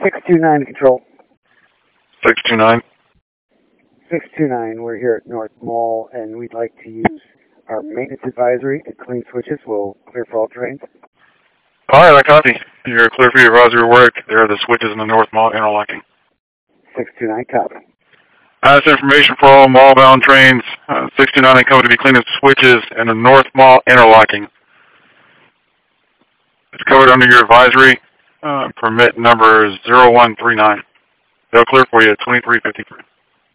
629 control. 629. 629, we're here at North Mall, and we'd like to use our maintenance advisory to clean switches. We'll clear for all trains. Alright, I copy. You're clear for your advisory work. There are the switches in the North Mall interlocking. 629, copy. That's information for all mall-bound trains. 629 coming to be cleaning switches in the North Mall interlocking. It's covered under your advisory. Permit number is 0139. They'll clear for you at 2353.